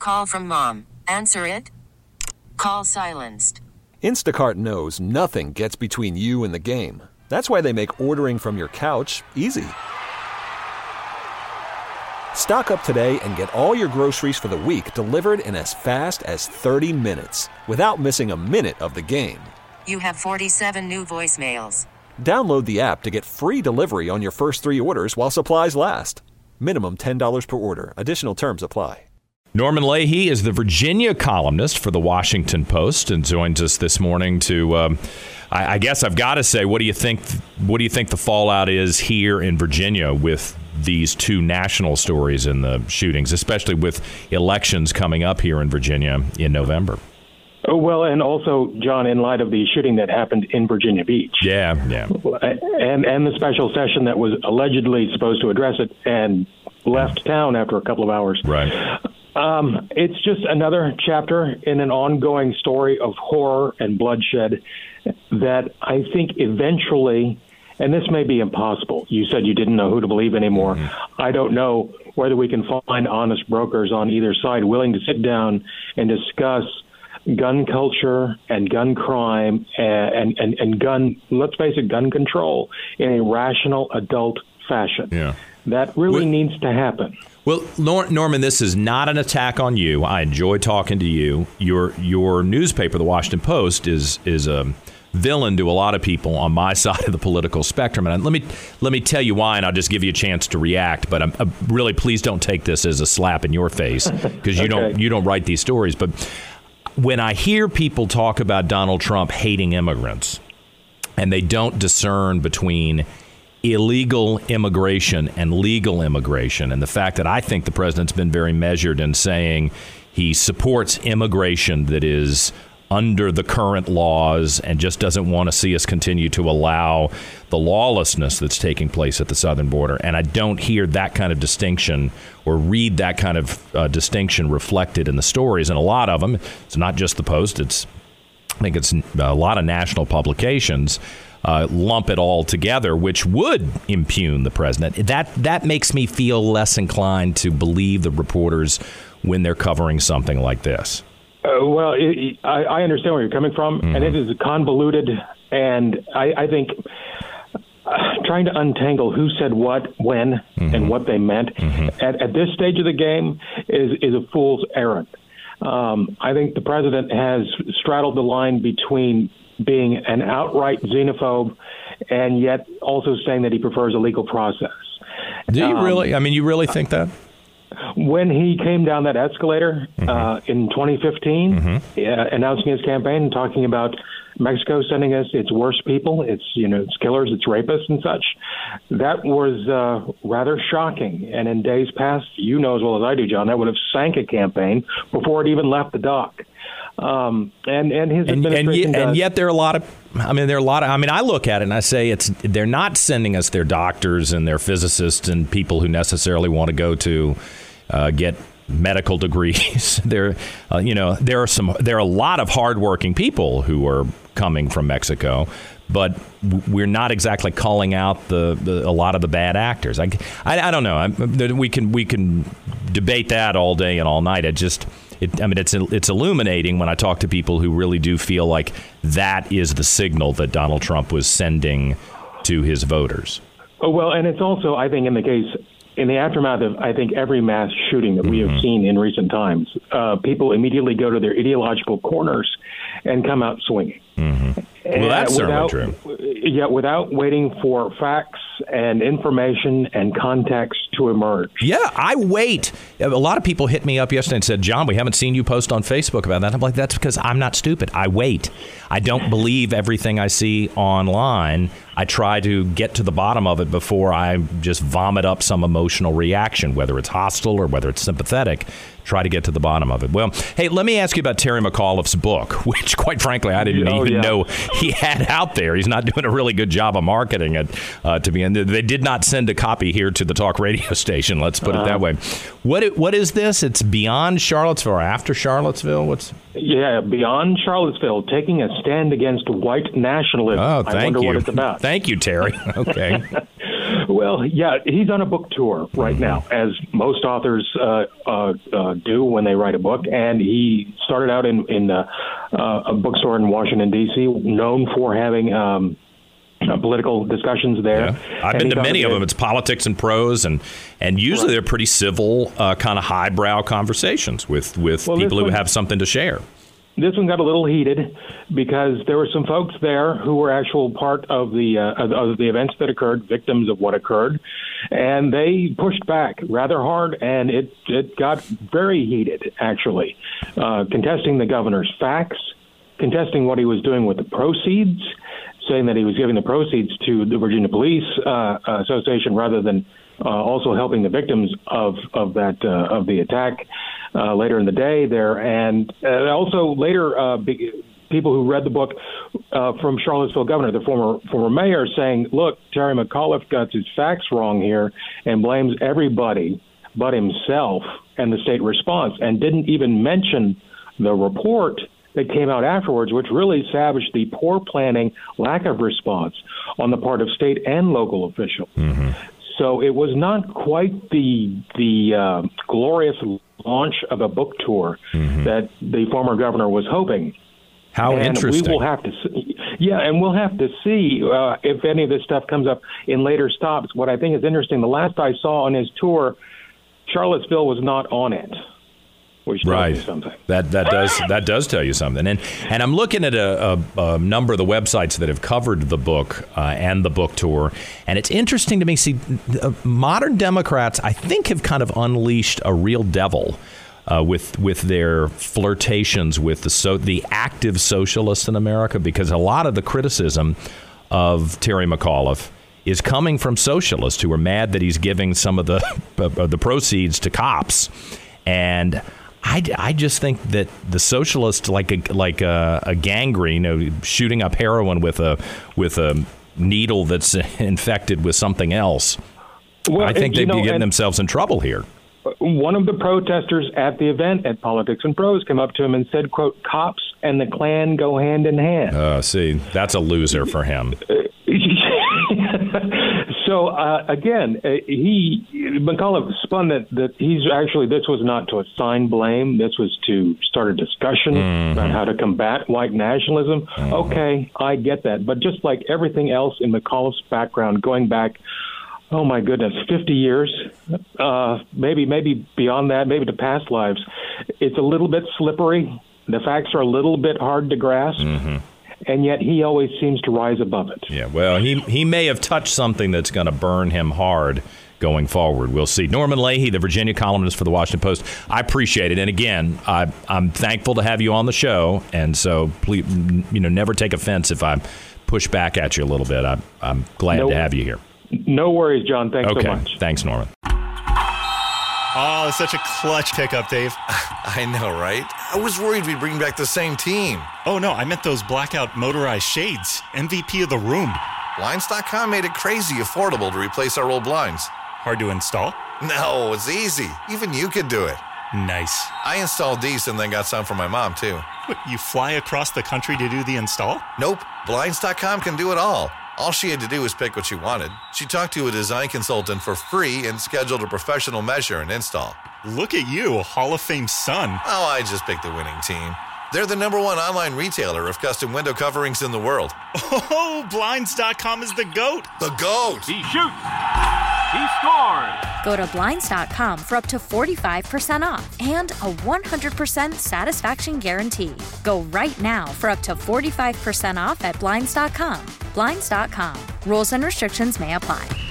Call from mom. Answer it. Call silenced. Instacart knows nothing gets between you and the game. That's why they make ordering from your couch easy. Stock up today and get all your groceries for the week delivered in as fast as 30 minutes without missing a minute of the game. You have 47 new voicemails. Download the app to get free delivery on your first 3 orders while supplies last. Minimum $10 per order. Additional terms apply. Norman Leahy is the Virginia columnist for the Washington Post and joins us this morning to, I guess I've got to say, what do you think the fallout is here in Virginia with these 2 national stories in the shootings, especially with elections coming up here in Virginia in November? Oh, well, and also, John, in light of the shooting that happened in Virginia Beach. Yeah. And the special session that was allegedly supposed to address it and left town after a couple of hours. Right. It's just another chapter in an ongoing story of horror and bloodshed that I think eventually, and this may be impossible. You said you didn't know who to believe anymore. Mm-hmm. I don't know whether we can find honest brokers on either side willing to sit down and discuss gun culture and gun crime and gun, let's face it, gun control in a rational adult fashion. Yeah. That really needs to happen. Well, Norman, this is not an attack on you. I enjoy talking to you. Your newspaper, the Washington Post, is a villain to a lot of people on my side of the political spectrum. And let me tell you why, and I'll just give you a chance to react. But I'm really, please don't take this as a slap in your face because you don't write these stories. But when I hear people talk about Donald Trump hating immigrants, and they don't discern between illegal immigration and legal immigration, and the fact that I think the president's been very measured in saying he supports immigration that is under the current laws and just doesn't want to see us continue to allow the lawlessness that's taking place at the southern border. And I don't hear that kind of distinction or read that kind of distinction reflected in the stories. And a lot of them, it's not just the Post, I think it's a lot of national publications lump it all together, which would impugn the president. That makes me feel less inclined to believe the reporters when they're covering something like this. Well, I understand where you're coming from, and it is convoluted, and I think trying to untangle who said what, when, and what they meant at this stage of the game is a fool's errand. I think the president has straddled the line between being an outright xenophobe and yet also saying that he prefers a legal process. Do you really? I mean, you really think that? When he came down that escalator in 2015, announcing his campaign and talking about Mexico sending us its worst people, its killers, its rapists and such, that was rather shocking. And in days past, you know as well as I do, John, that would have sank a campaign before it even left the dock. And his administration and yet there are a lot of. I mean, I look at it and I say they're not sending us their doctors and their physicists and people who necessarily want to go to get medical degrees. There are a lot of hardworking people who are coming from Mexico, but we're not exactly calling out a lot of the bad actors. I don't know. We can debate that all day and all night. It's illuminating when I talk to people who really do feel like that is the signal that Donald Trump was sending to his voters. Oh, well, and it's also, I think, in the aftermath of, I think, every mass shooting that we have seen in recent times, people immediately go to their ideological corners and come out swinging. Well, that's certainly true. Yeah, without waiting for facts and information and context to emerge. Yeah, I wait. A lot of people hit me up yesterday and said, John, we haven't seen you post on Facebook about that. I'm like, that's because I'm not stupid. I wait. I don't believe everything I see online. I try to get to the bottom of it before I just vomit up some emotional reaction, whether it's hostile or whether it's sympathetic. Try to get to the bottom of it. Well, hey, let me ask you about Terry McAuliffe's book, which, quite frankly, I didn't even know he had out there. He's not doing a really good job of marketing it. They did not send a copy here to the talk radio station. Let's put it that way. What is this? It's Beyond Charlottesville or After Charlottesville? Beyond Charlottesville, taking a stand against white nationalism. Oh, thank you. I wonder what it's about. Thank you, Terry. Okay. Well, yeah, he's on a book tour right now, as most authors do when they write a book. And he started out in a bookstore in Washington, D.C., known for having political discussions there. Yeah. I've been to many of them. It's Politics and Prose, and usually they're pretty civil, kind of highbrow conversations with people who have something to share. This one got a little heated because there were some folks there who were actual part of the events that occurred, victims of what occurred, and they pushed back rather hard, and it got very heated, actually, contesting the governor's facts, contesting what he was doing with the proceeds, saying that he was giving the proceeds to the Virginia Police Association rather than also helping the victims of the attack later in the day there. And also later, people who read the book from Charlottesville governor, the former mayor, saying, look, Terry McAuliffe got his facts wrong here and blames everybody but himself and the state response, and didn't even mention the report that came out afterwards, which really savaged the poor planning, lack of response on the part of state and local officials. Mm-hmm. So it was not quite the glorious launch of a book tour that the former governor was hoping. How interesting. We will have to see, and we'll have to see if any of this stuff comes up in later stops. What I think is interesting, the last I saw on his tour, Charlottesville was not on it. Which tells you something. That does tell you something. And I'm looking at a number of the websites that have covered the book and the book tour, and it's interesting to me. See, modern Democrats, I think, have kind of unleashed a real devil with their flirtations with the active socialists in America, because a lot of the criticism of Terry McAuliffe is coming from socialists who are mad that he's giving some of the proceeds to cops. And I just think that the socialists, like a gangrene, shooting up heroin with a needle that's infected with something else. Well, I think they'd be getting themselves in trouble here. One of the protesters at the event at Politics and Prose came up to him and said, quote, "Cops and the Klan go hand in hand." See, that's a loser for him. So, again, McAuliffe spun that he's actually, this was not to assign blame. This was to start a discussion about how to combat white nationalism. Okay, I get that. But just like everything else in McAuliffe's background, going back, oh my goodness, 50 years, maybe beyond that, maybe to past lives, it's a little bit slippery. The facts are a little bit hard to grasp. And yet he always seems to rise above it. Yeah, well, he may have touched something that's going to burn him hard going forward. We'll see. Norman Leahy, the Virginia columnist for the Washington Post, I appreciate it. And again, I'm thankful to have you on the show. And so please, never take offense if I push back at you a little bit. I'm glad to have you here. No worries, John. Thanks so much. Thanks, Norman. Oh, such a clutch pickup, Dave. I know, right? I was worried we'd bring back the same team. Oh, no, I meant those blackout motorized shades. MVP of the room. Blinds.com made it crazy affordable to replace our old blinds. Hard to install? No, it's easy. Even you could do it. Nice. I installed these and then got some for my mom, too. What, you fly across the country to do the install? Nope. Blinds.com can do it all. All she had to do was pick what she wanted. She talked to a design consultant for free and scheduled a professional measure and install. Look at you, a Hall of Fame son. Oh, I just picked the winning team. They're the #1 online retailer of custom window coverings in the world. Oh, Blinds.com is the GOAT. The GOAT. He shoots. He scores. Go to Blinds.com for up to 45% off and a 100% satisfaction guarantee. Go right now for up to 45% off at Blinds.com. Blinds.com. Rules and restrictions may apply.